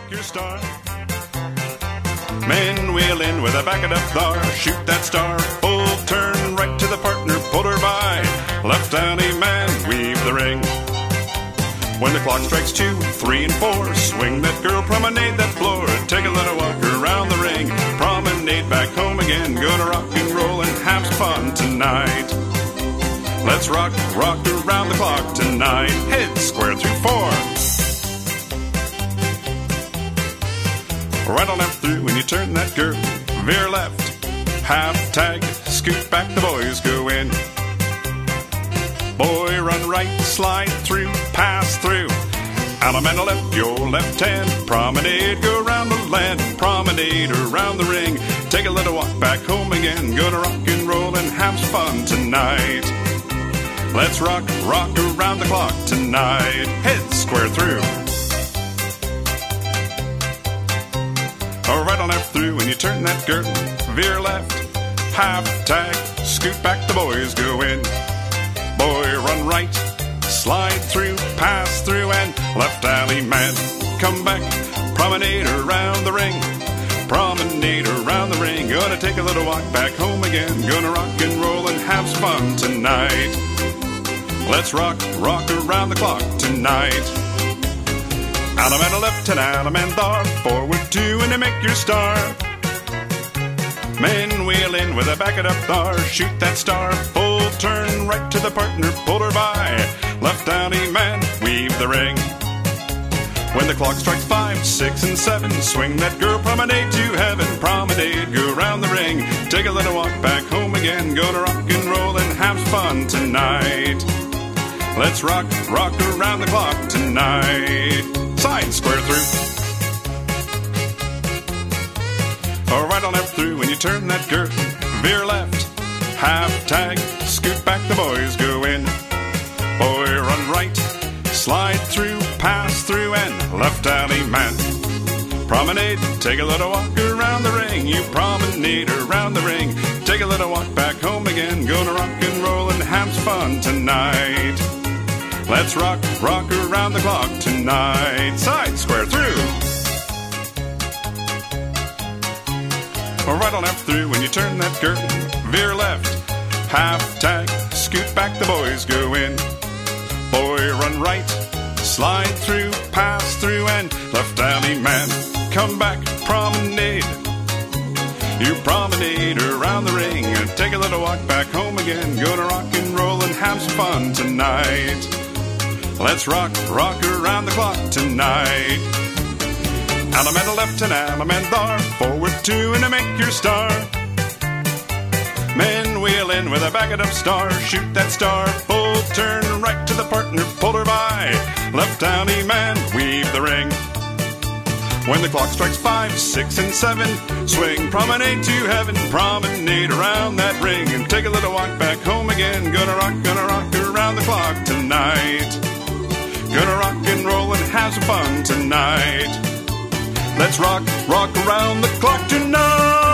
make your start. Men wheel in with a back it up bar, shoot that star, full turn right to the partner, pull her by. Left alley man, weave the ring. When the clock strikes 2, 3, and 4, swing that girl, promenade that floor, take a little walk around the ring, promenade back home again, gonna rock and roll and have some fun tonight. Let's rock, rock around the clock tonight, head square through 4. Right on left through when you turn that girl, veer left, half tag, scoot back, the boys go in. Boy, run right, slide through, pass through. Allemande left, your left hand. Promenade, go around the land. Promenade around the ring. Take a little walk back home again. Gonna rock and roll and have some fun tonight. Let's rock, rock around the clock tonight. Head square through. Right on left through when you turn that girl. Veer left, half tag, scoot back, the boys go in. Boy, run right, slide through, pass through, and left alley man, come back, promenade around the ring, promenade around the ring, gonna take a little walk back home again, gonna rock and roll and have some fun tonight. Let's rock, rock around the clock tonight. Allemande left and Allemande forward 2 and to make your start. Men wheel in with a back it up bar, shoot that star, full turn right to the partner, pull her by. Left alley man, weave the ring. When the clock strikes 5, 6, and 7, swing that girl, promenade to heaven, promenade, go round the ring, take a little walk back home again, gonna rock and roll and have some fun tonight. Let's rock, rock around the clock tonight. Side square through. Right on left through when you turn that girl, veer left, half tag, scoot back, the boys go in. Boy, run right, slide through, pass through, and left alley man. Promenade, take a little walk around the ring, you promenade around the ring, take a little walk back home again, gonna rock and roll and have some fun tonight. Let's rock, rock around the clock tonight. Side square through. Right on left through when you turn that girl, veer left, half tag, scoot back, the boys go in. Boy, run right, slide through, pass through, and left alley man, come back, promenade. You promenade around the ring and take a little walk back home again, gonna rock and roll and have some fun tonight. Let's rock, rock around the clock tonight. Allemande left and Allemande forward 2 and to make your start. Men wheel in with a back it up star, shoot that star, full turn right to the partner, pull her by. Left alley man, weave the ring. When the clock strikes 5, 6, and 7, swing, promenade to heaven, promenade around that ring, and take a little walk back home again. Gonna rock around the clock tonight. Gonna rock and roll and have some fun tonight. Let's rock, rock around the clock tonight.